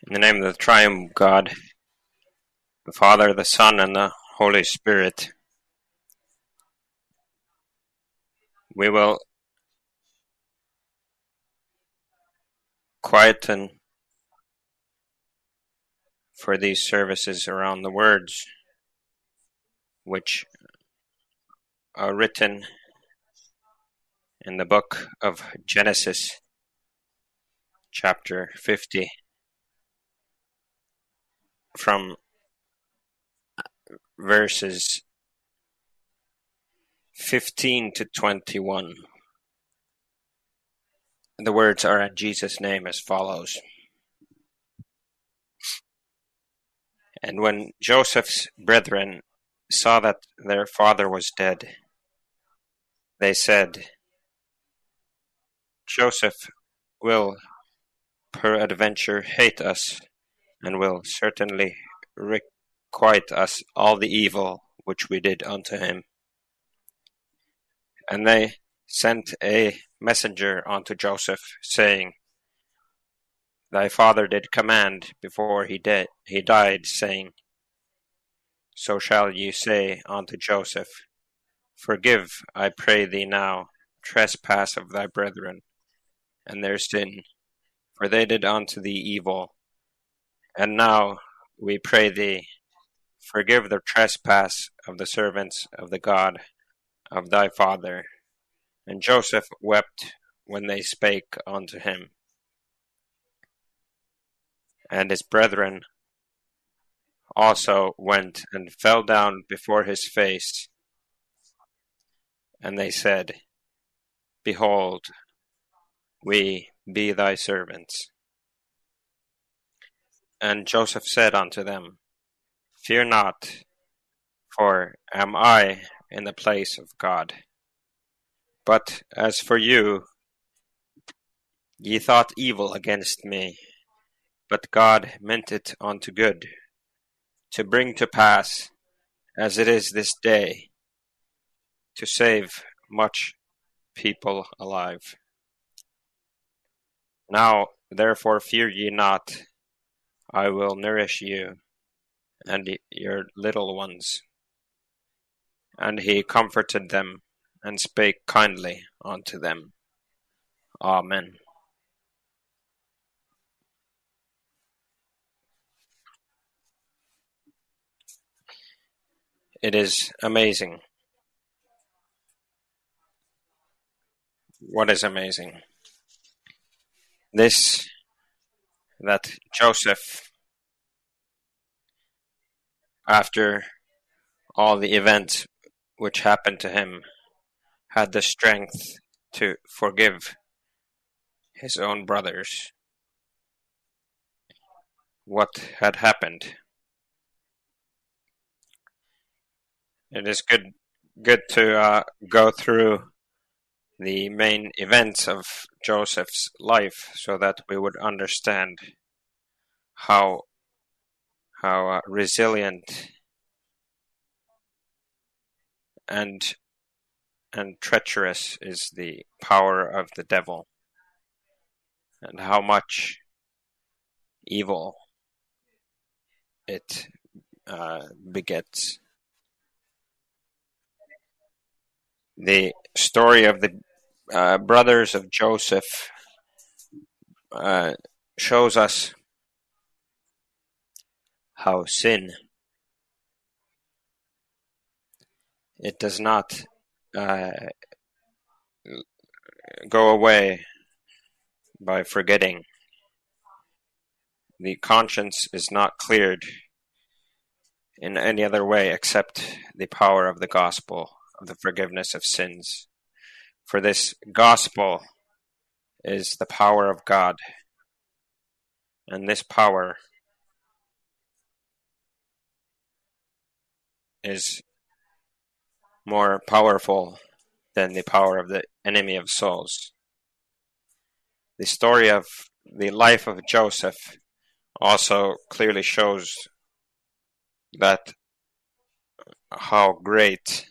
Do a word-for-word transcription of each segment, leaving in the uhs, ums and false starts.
In the name of the triune God, the Father, the Son, and the Holy Spirit, we will quieten for these services around the words which are written in the book of Genesis, chapter fifty, from verses fifteen to twenty-one. The words are in Jesus' name as follows. And when Joseph's brethren saw that their father was dead, they said, Joseph will peradventure hate us, and will certainly requite us all the evil which we did unto him. And they sent a messenger unto Joseph, saying, Thy father did command before he, de- he died, saying, So shall ye say unto Joseph, Forgive, I pray thee now, trespass of thy brethren, and their sin, for they did unto thee evil. And now, we pray thee, forgive the trespass of the servants of the God of thy father. And Joseph wept when they spake unto him. And his brethren also went and fell down before his face. And they said, Behold, we be thy servants. And Joseph said unto them, Fear not, for am I in the place of God? But as for you, ye thought evil against me, but God meant it unto good, to bring to pass, as it is this day, to save much people alive. Now therefore fear ye not, I will nourish you and your little ones. And he comforted them, and spake kindly unto them. Amen. It is amazing. What is amazing? This, that Joseph, after all the events which happened to him, had the strength to forgive his own brothers what had happened. It is good good to uh, go through the main events of Joseph's life so that we would understand how how uh, resilient and and treacherous is the power of the devil, and how much evil it uh, begets. The story of the uh, brothers of Joseph uh, shows us how sin, it does not uh, go away by forgetting. The conscience is not cleared in any other way except the power of the gospel of the forgiveness of sins. For this gospel is the power of God, and this power is more powerful than the power of the enemy of souls. The story of the life of Joseph also clearly shows that how great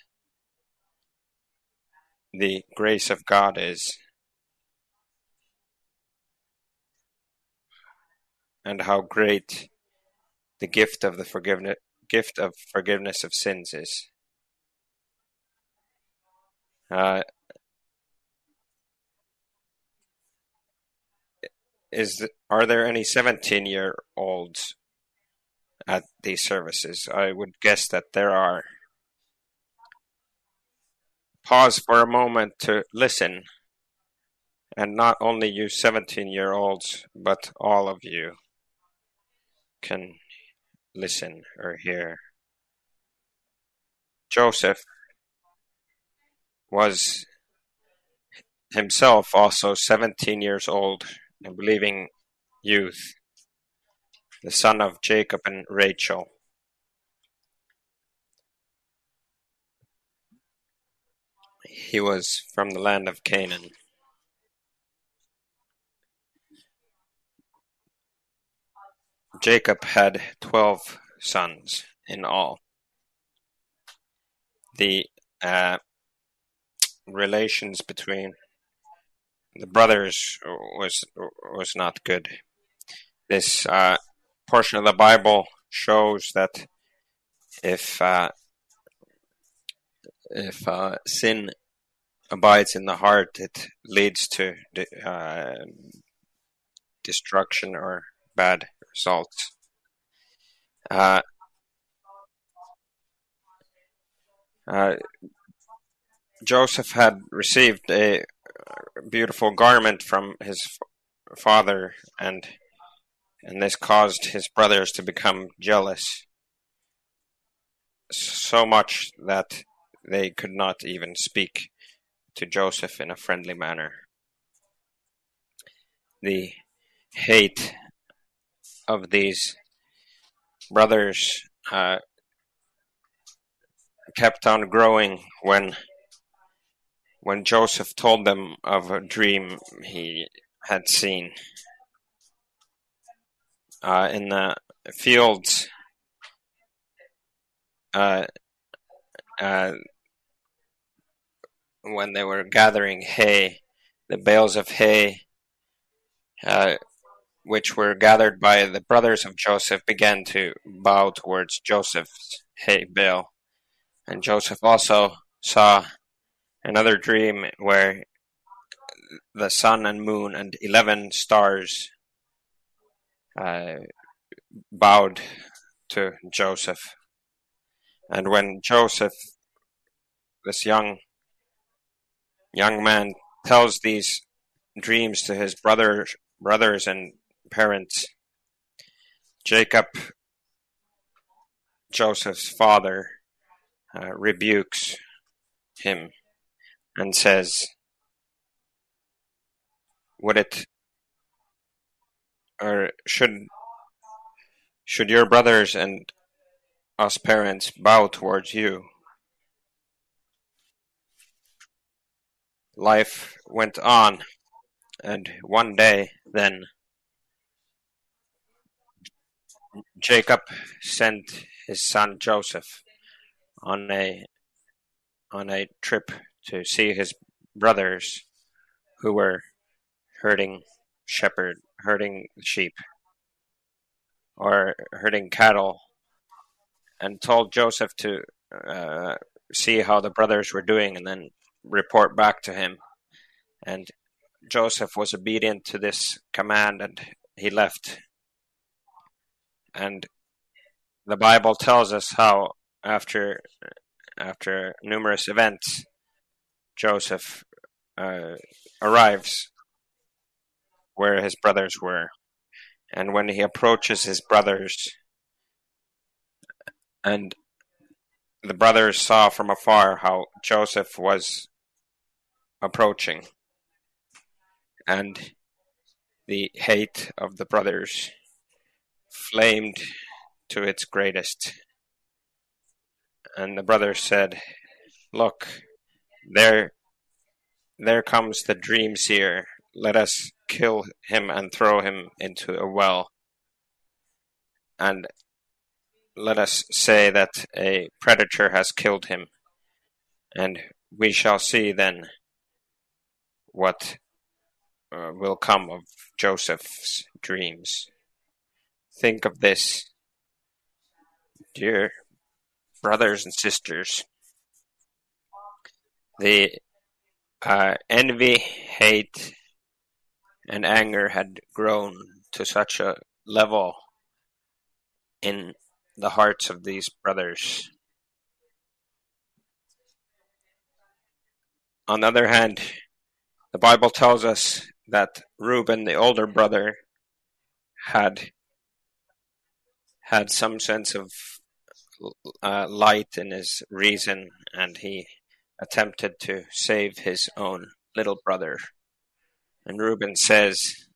the grace of God is. and how great the gift of the forgiveness gift of forgiveness of sins is. Uh, is the, are there any seventeen-year-olds at these services? I would guess that there are. Pause for a moment to listen, and not only you seventeen-year-olds, but all of you can listen or hear. Joseph was himself also seventeen years old, a believing youth, the son of Jacob and Rachel. He was from the land of Canaan. Jacob had twelve sons in all. The uh, relations between the brothers was was not good. This uh, portion of the Bible shows that if uh, if uh, sin abides in the heart, it leads to uh, destruction or bad results. Uh, uh, Joseph had received a beautiful garment from his father, and and this caused his brothers to become jealous, so much that they could not even speak to Joseph in a friendly manner. The hate of these brothers uh, kept on growing when when Joseph told them of a dream he had seen. Uh, in the fields, uh, uh, when they were gathering hay, the bales of hay, uh, which were gathered by the brothers of Joseph, began to bow towards Joseph's hay bale. And Joseph also saw another dream where the sun and moon and eleven stars uh, bowed to Joseph. And when Joseph, this young young man, tells these dreams to his brother, brothers and parents, Jacob, Joseph's father, uh, rebukes him and says, would it, or should, should your brothers and us parents bow towards you? Life went on, and one day then Jacob sent his son Joseph on a on a trip to see his brothers who were herding shepherd herding sheep or herding cattle, and told Joseph to uh, see how the brothers were doing and then report back to him. And Joseph was obedient to this command, and he left. And the Bible tells us how after after numerous events, Joseph uh, arrives where his brothers were. And when he approaches his brothers, and the brothers saw from afar how Joseph was approaching, and the hate of the brothers flamed to its greatest. And the brothers said, look, there, there comes the dream seer. Let us kill him and throw him into a well. And let us say that a predator has killed him, and we shall see then what uh, will come of Joseph's dreams. think of this, dear brothers and sisters. The uh, envy, hate, and anger had grown to such a level in the hearts of these brothers. On the other hand, the Bible tells us that Reuben, the older brother, had had some sense of uh, light in his reason, and he attempted to save his own little brother. And Reuben says,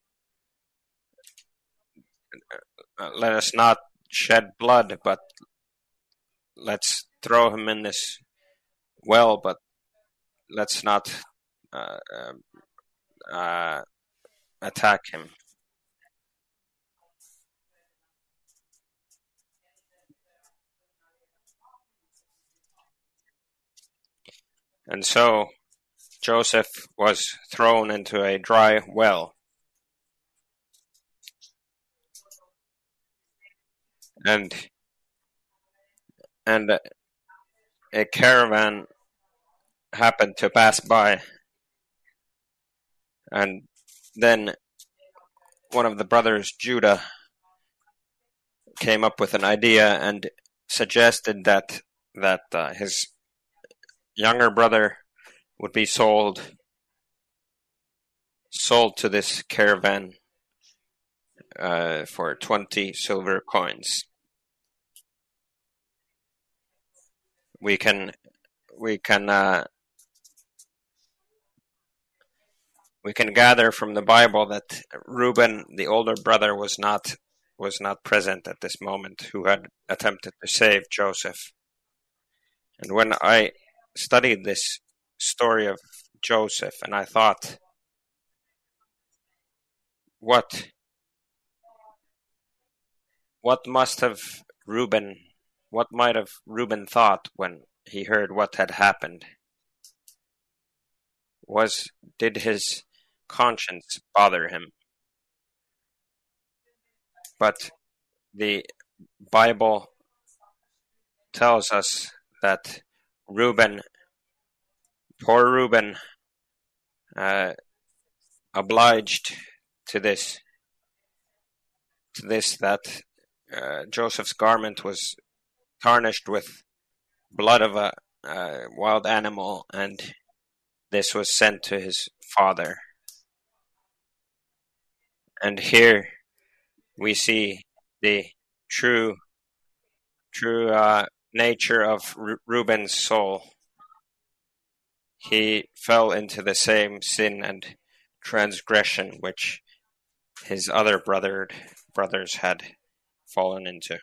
let us not shed blood, but let's throw him in this well, but let's not uh, uh, uh, attack him. And so Joseph was thrown into a dry well. And and a caravan happened to pass by. And then one of the brothers, Judah, came up with an idea and suggested that that uh, his younger brother would be sold sold to this caravan uh, for twenty silver coins. We can we can uh, we can gather from the Bible that Reuben, the older brother, was not was not present at this moment, who had attempted to save Joseph. And when I studied this story of Joseph, and I thought, what what must have Reuben, what might have Reuben thought when he heard what had happened? Was did his conscience bother him? But the Bible tells us that Reuben, poor Reuben, uh, obliged to this, to this that uh, Joseph's garment was tarnished with blood of a uh, wild animal, and this was sent to his father. And here we see the true, true uh, nature of Re- Reuben's soul. He fell into the same sin and transgression which his other brother brothers had fallen into.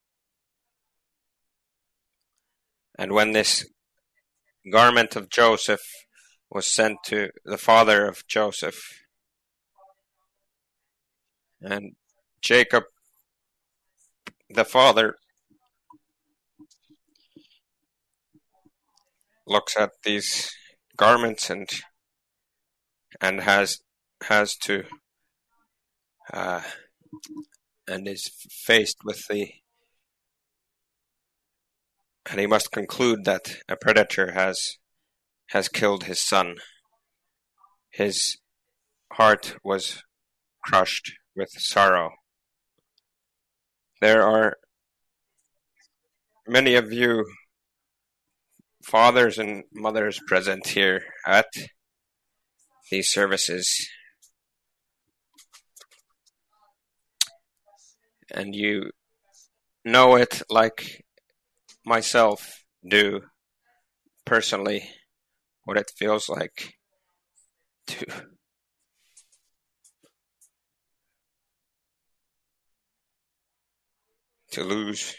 And when this garment of Joseph was sent to the father of Joseph, and Jacob, the father, looks at these garments and and has has to uh, and is faced with the and he must conclude that a predator has has killed his son. His heart was crushed with sorrow. There are many of you fathers and mothers present here at these services, and you know it like myself do personally, what it feels like to to lose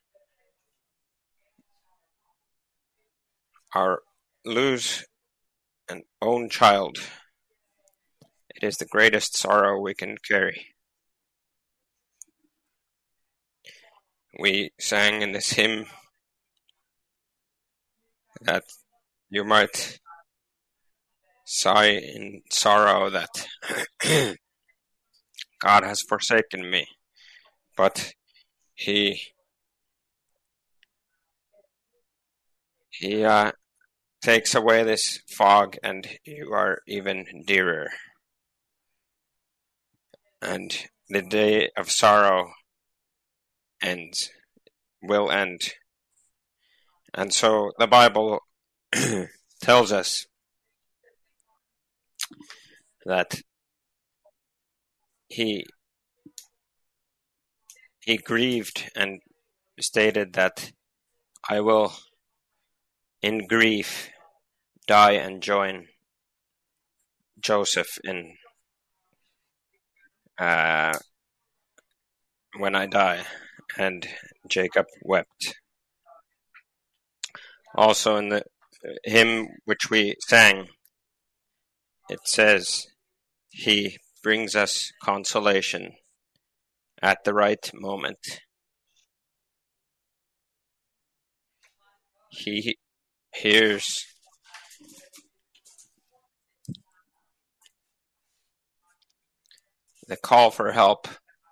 our lose an own child. It is the greatest sorrow we can carry. We sang in this hymn that you might sigh in sorrow that God has forsaken me, but he he uh, takes away this fog, and you are even dearer. And the day of sorrow ends, will end. And so the Bible tells us that he he grieved and stated that I will in grief die and join Joseph in uh, when I die. And Jacob wept. Also in the hymn which we sang, it says, he brings us consolation at the right moment. He hears the call for help,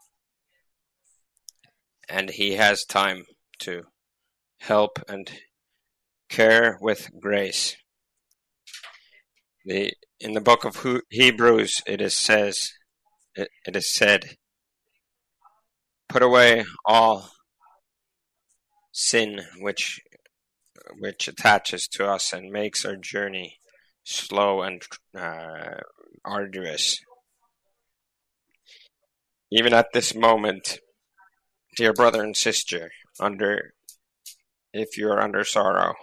and he has time to help and care with grace. The in the book of Hebrews, it is says it, it is said, put away all sin which which attaches to us and makes our journey slow and uh, arduous. Even at this moment, dear brother and sister, under if you are under sorrow,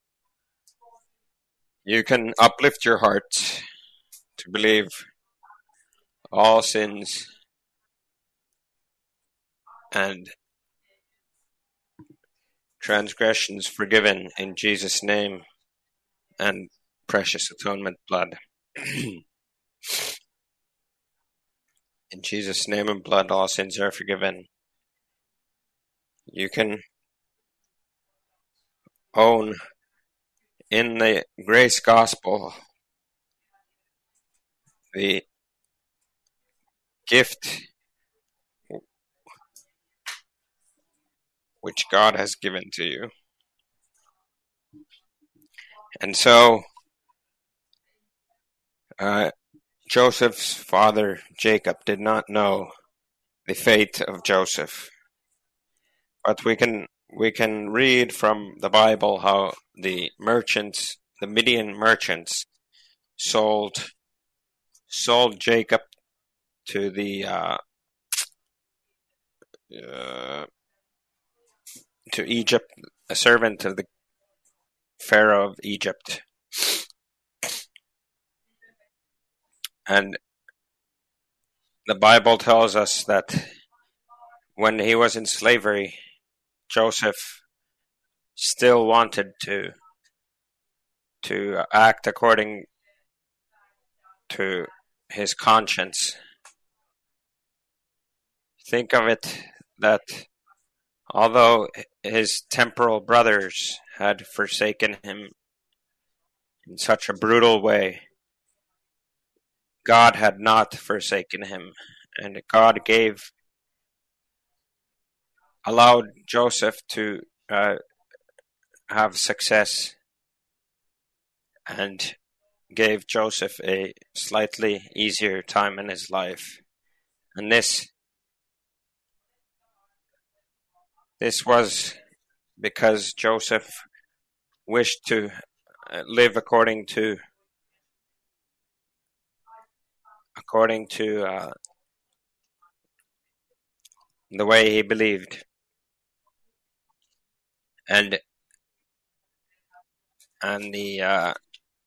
you can uplift your heart to believe all sins and transgressions forgiven in Jesus' name and precious atonement blood. In Jesus' name and blood, all sins are forgiven. You can own in the grace gospel the gift which God has given to you. And so, uh, Joseph's father, Jacob, did not know the fate of Joseph. But we can we can read from the Bible how the merchants, the Midian merchants, sold sold Jacob to the uh, uh, to Egypt, a servant of the Pharaoh of Egypt. And the Bible tells us that when he was in slavery, Joseph still wanted to to act according to his conscience. Think of it that although his temporal brothers had forsaken him in such a brutal way, God had not forsaken him, and God gave, allowed Joseph to uh, have success, and gave Joseph a slightly easier time in his life. And this this was because Joseph wished to live according to according to uh, the way he believed, and and the uh,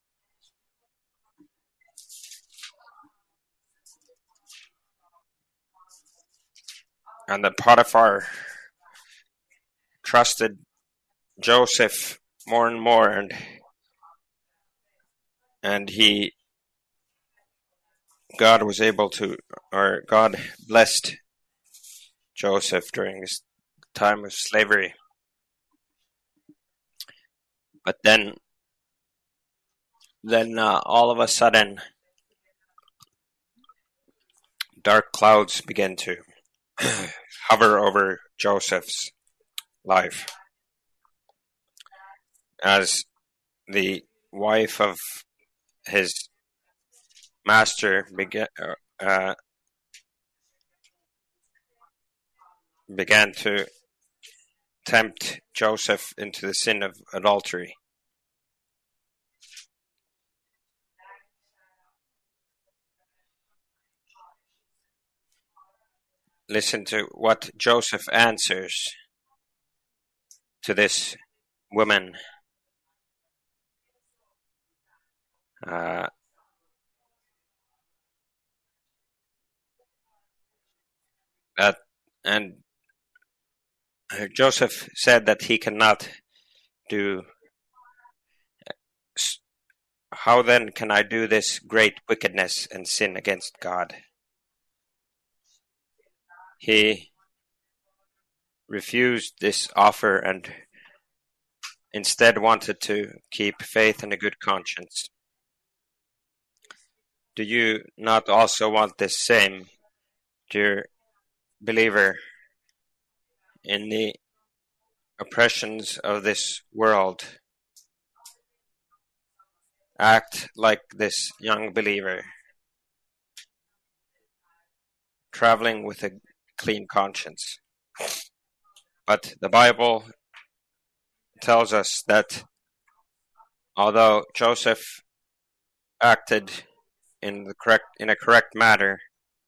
and the Potiphar trusted Joseph more and more, and and he God was able to, or God blessed Joseph during his time of slavery. But then, then uh, all of a sudden, dark clouds began to hover over Joseph's life as the wife of his master began uh, began to tempt Joseph into the sin of adultery. Listen to what Joseph answers to this woman. Uh, that and Joseph said that he cannot do. How then can I do this great wickedness and sin against God? He refused this offer and instead wanted to keep faith and a good conscience. Do you not also want this same, dear believer? In the oppressions of this world, act like this young believer, traveling with a clean conscience. But the Bible tells us that although Joseph acted in the correct in a correct manner,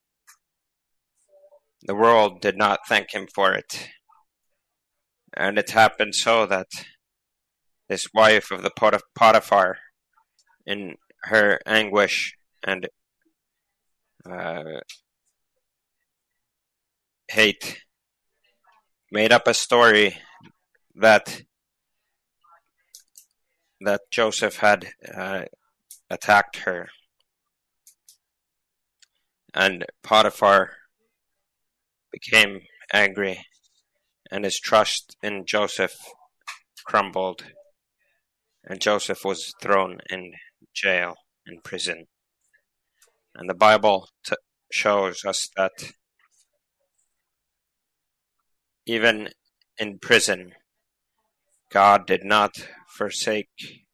the world did not thank him for it. And it happened so that this wife of the Potiphar, in her anguish and uh, hate, made up a story that that Joseph had uh, attacked her. And Potiphar became angry, and his trust in Joseph crumbled, and Joseph was thrown in jail, in prison. And the Bible t- shows us that even in prison, God did not forsake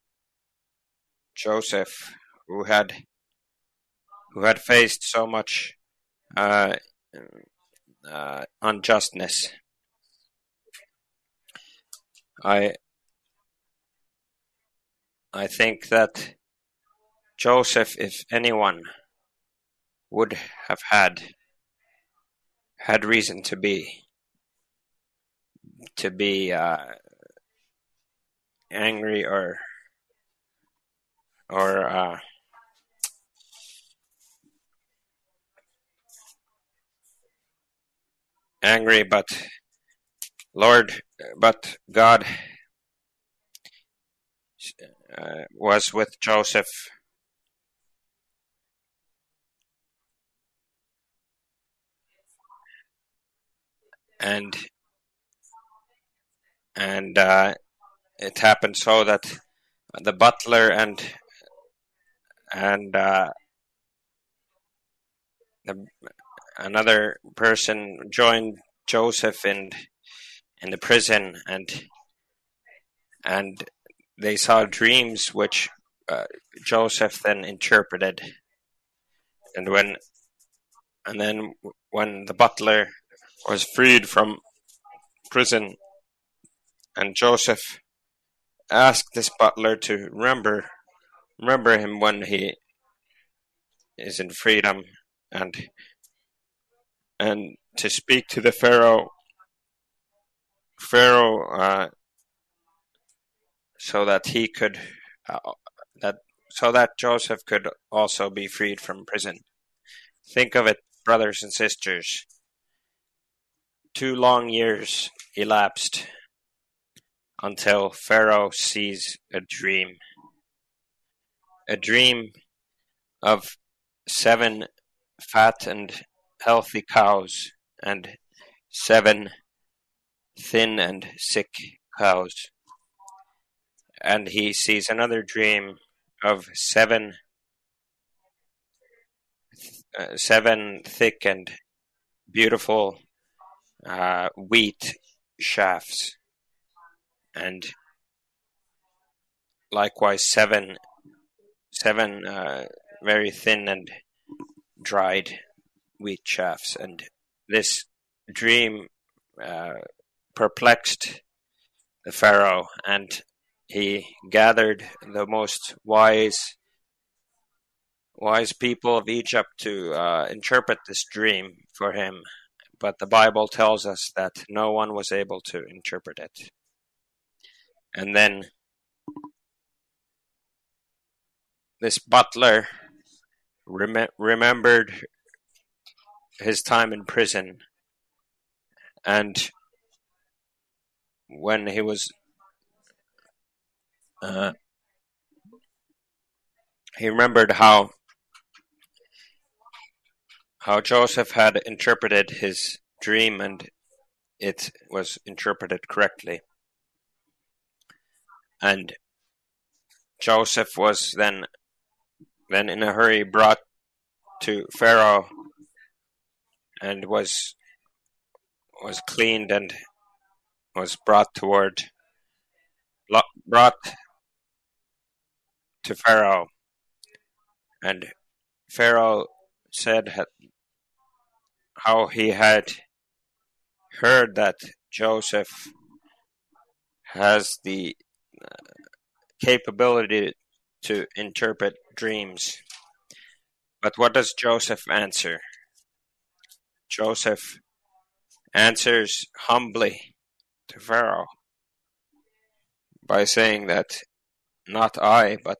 Joseph, who had who had faced so much uh, uh, unjustness. I I think that Joseph, if anyone, would have had had reason to be to be uh, angry or or uh, angry, but Lord, but God uh, was with Joseph. And and uh, it happened so that the butler and and uh, the, another person joined Joseph in in the prison, and and they saw dreams which uh, Joseph then interpreted. And when and then when the butler was freed from prison, and Joseph asked this butler to remember remember him when he is in freedom, and and to speak to the Pharaoh Pharaoh uh, so that he could uh, that so that Joseph could also be freed from prison. Think of it, brothers and sisters. Two long years elapsed until Pharaoh sees a dream. A dream of seven fat and healthy cows and seven thin and sick cows. And he sees another dream of seven uh, seven thick and beautiful uh, wheat shafts, and likewise seven seven uh, very thin and dried wheat shafts. And this dream uh, perplexed the Pharaoh, and he gathered the most wise wise people of Egypt to uh, interpret this dream for him. But the Bible tells us that no one was able to interpret it. And then this butler rem- remembered his time in prison, and when he was uh, he remembered how how Joseph had interpreted his dream, and it was interpreted correctly. And Joseph was then then in a hurry brought to Pharaoh, and was was cleaned and was brought toward brought to Pharaoh. And Pharaoh said how he had heard that Joseph has the capability to interpret dreams. But what does Joseph answer? Joseph answers humbly to Pharaoh by saying that not I, but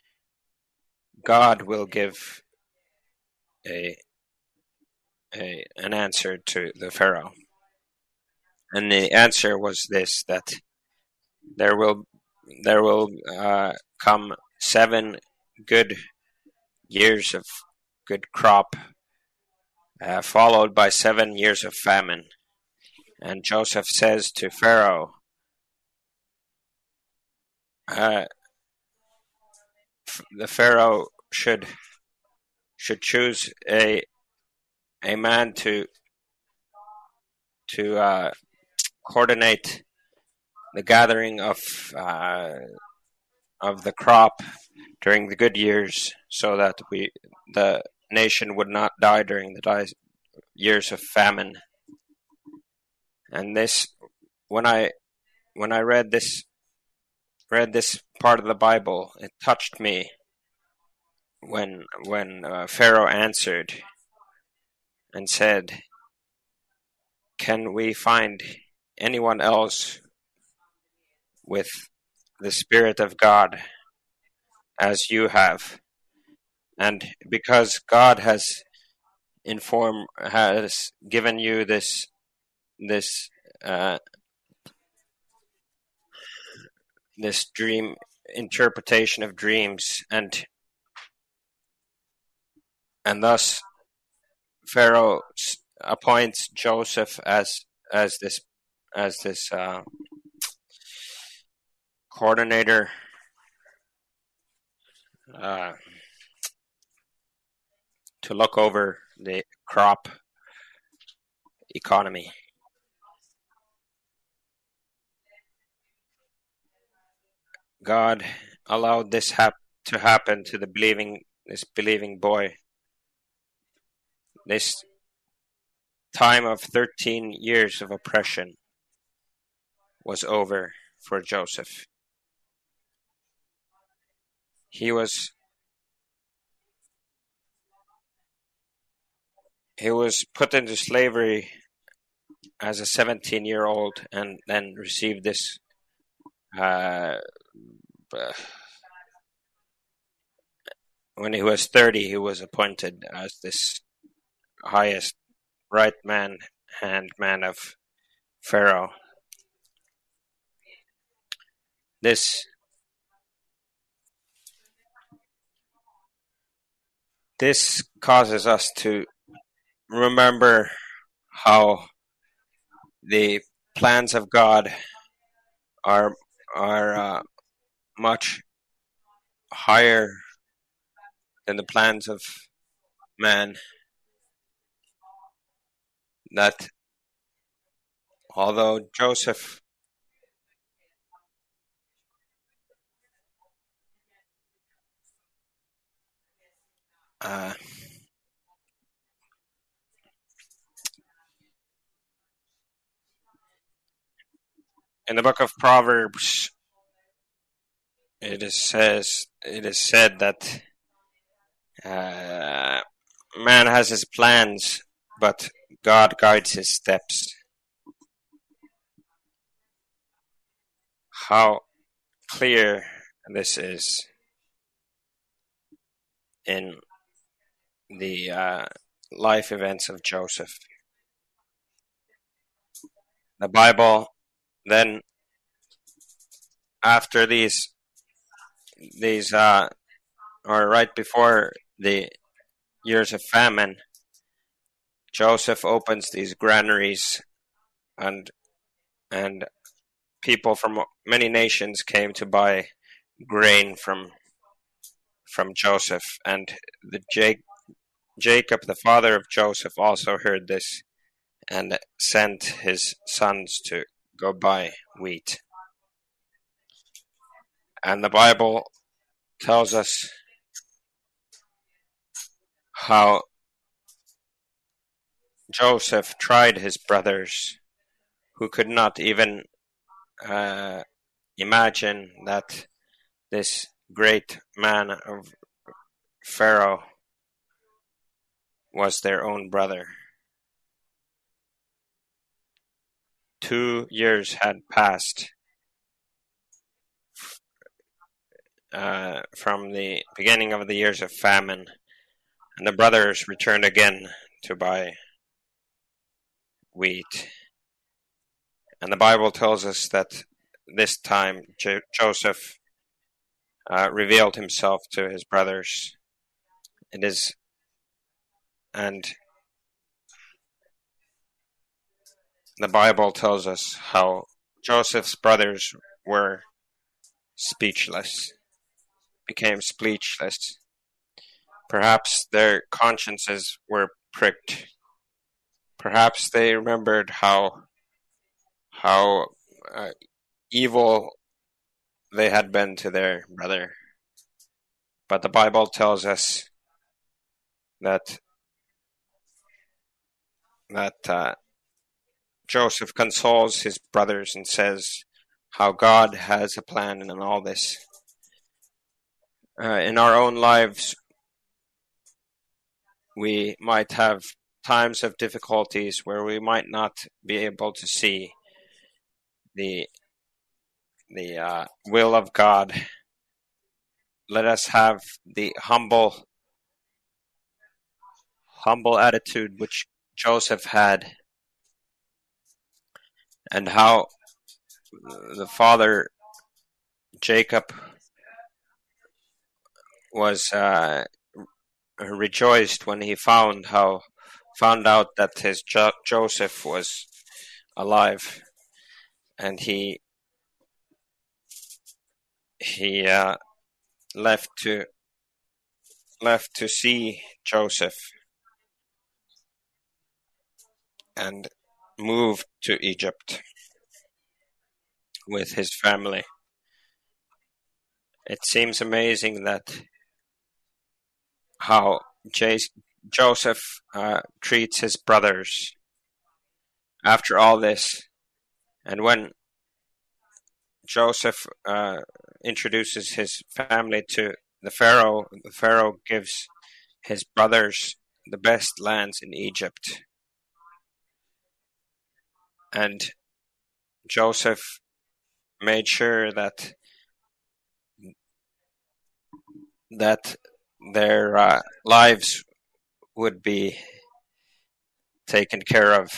God will give a, a an answer to the Pharaoh. And the answer was this, that there will there will uh, come seven good years of good crop, uh, followed by seven years of famine. And Joseph says to Pharaoh, uh, the Pharaoh should should choose a a man to to uh, coordinate the gathering of uh, of the crop during the good years, so that we the nation would not die during the die, years of famine. And this, when I when I read this read this part of the Bible, it touched me when when uh, Pharaoh answered and said, "Can we find anyone else with the Spirit of God as you have?" And because God has informed, has given you this this uh, this dream interpretation of dreams, and and thus Pharaoh appoints Joseph as as this as this uh, coordinator uh, to look over the crop economy. God allowed this hap- to happen to the believing this believing boy. This time of thirteen years of oppression was over for Joseph. He was he was put into slavery as a seventeen-year-old, and then received this uh, when he was thirty, he was appointed as this highest right man hand man of Pharaoh. This this causes us to remember how the plans of God are are uh, much higher than the plans of man. That Although Joseph uh, in the book of Proverbs, it is says it is said that uh, man has his plans, but God guides his steps. How clear this is in the uh, life events of Joseph. The Bible then, after these these uh, or right before the years of famine, Joseph opens these granaries, and and people from many nations came to buy grain from from Joseph. And the Jake, Jacob, the father of Joseph, also heard this and sent his sons to go buy wheat. And the Bible tells us how Joseph tried his brothers, who could not even uh, imagine that this great man of Pharaoh was their own brother. Two years had passed uh, from the beginning of the years of famine, and the brothers returned again to buy wheat. And the Bible tells us that this time Jo- Joseph uh, revealed himself to his brothers. It is, and the Bible tells us how Joseph's brothers were speechless, became speechless. Perhaps their consciences were pricked. Perhaps they remembered how how uh, evil they had been to their brother. But the Bible tells us that that uh, Joseph consoles his brothers and says how God has a plan in all this. Uh, in our own lives, we might have times of difficulties where we might not be able to see the the uh, will of God. Let us have the humble humble attitude which Joseph had, and how the father Jacob was uh, rejoiced when he found how found out that his jo- Joseph was alive, and he he uh, left to left to see Joseph and moved to Egypt with his family. It seems amazing that how J- Joseph uh, treats his brothers after all this, and when Joseph uh, introduces his family to the Pharaoh, the Pharaoh gives his brothers the best lands in Egypt, and Joseph made sure that that their uh, lives would be taken care of,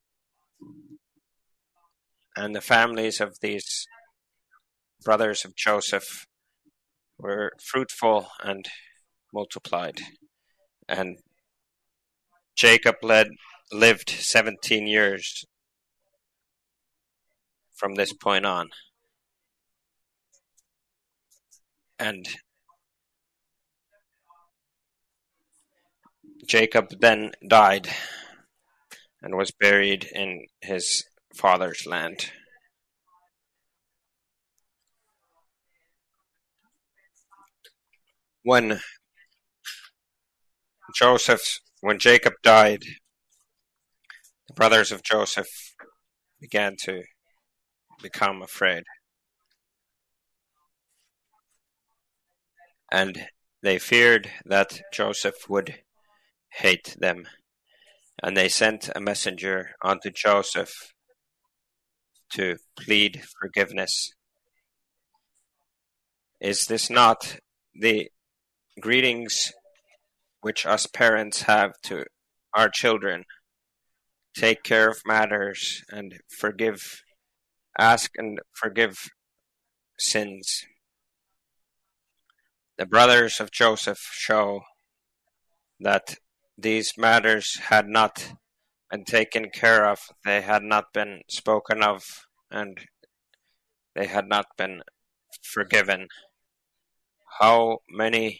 and the families of these brothers of Joseph were fruitful and multiplied. And Jacob led lived seventeen years from this point on, and Jacob then died and was buried in his father's land. When Joseph, when Jacob died, the brothers of Joseph began to become afraid. And they feared that Joseph would hate them. And they sent a messenger unto Joseph to plead forgiveness. Is this not the greetings which us parents have to our children? Take care of matters and forgive, ask and forgive sins. The brothers of Joseph show that these matters had not been taken care of, they had not been spoken of, and they had not been forgiven. How many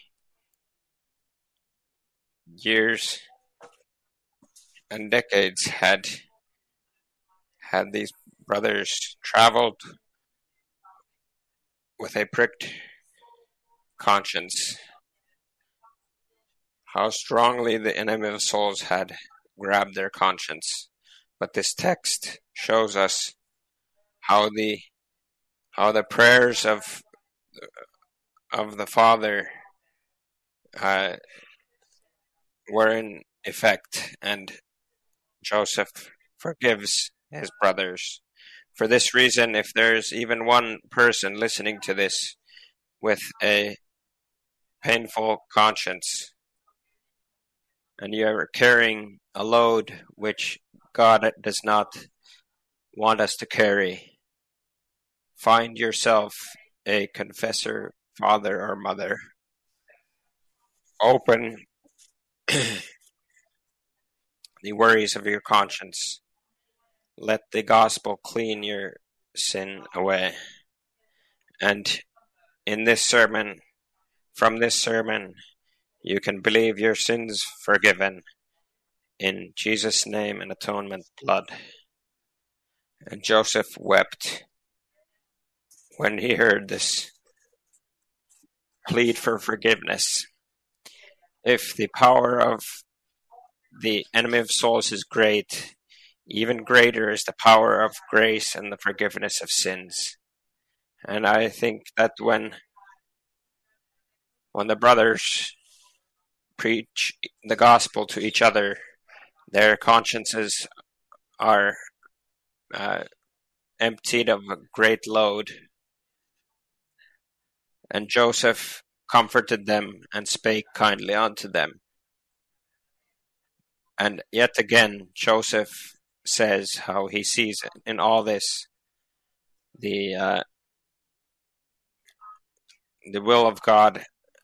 years and decades had had these brothers traveled with a pricked conscience? How strongly the enemy of souls had grabbed their conscience. But this text shows us how the how the prayers of of the Father uh, were in effect, and Joseph forgives his brothers. For this reason, if there's even one person listening to this with a painful conscience, and you're carrying a load which God does not want us to carry, find yourself a confessor, father or mother. Open the worries of your conscience. Let the gospel clean your sin away. And in this sermon, from this sermon, you can believe your sins forgiven in Jesus' name and atonement blood. And Joseph wept when he heard this plead for forgiveness. If the power of the enemy of souls is great, even greater is the power of grace and the forgiveness of sins. And I think that when when the brothers preach the gospel to each other, their consciences are uh, emptied of a great load. And Joseph comforted them and spake kindly unto them. And yet again, Joseph says how he sees in all this the uh, the will of God,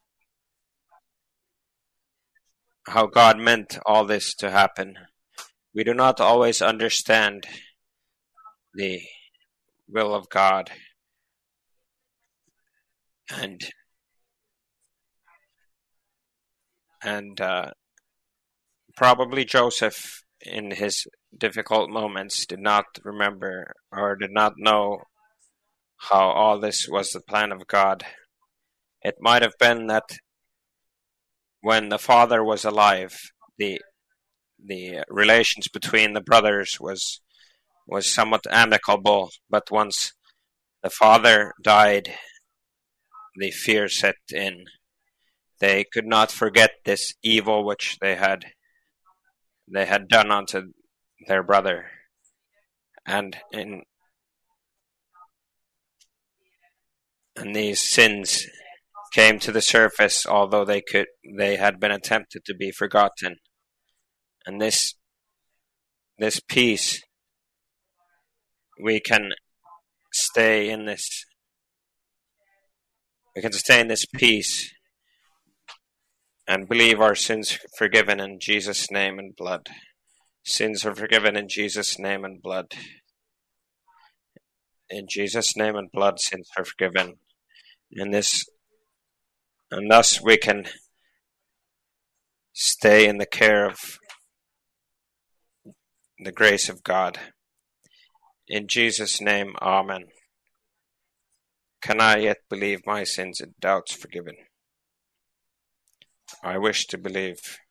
how God meant all this to happen. We do not always understand the will of God, and and uh, probably Joseph, in his difficult moments, did not remember or did not know how all this was the plan of God. It might have been that when the father was alive, the the relations between the brothers was was somewhat amicable, but once the father died, the fear set in. They could not forget this evil which they had they had done unto their brother, and in and these sins came to the surface, although they could they had been attempted to be forgotten. And this this peace, we can stay in this we can stay in this peace and believe our sins forgiven in Jesus' name and blood. Sins are forgiven in Jesus' name and blood. In Jesus' name and blood, sins are forgiven. In this, and thus we can stay in the care of the grace of God. In Jesus' name, Amen. Can I yet believe my sins and doubts forgiven? I wish to believe.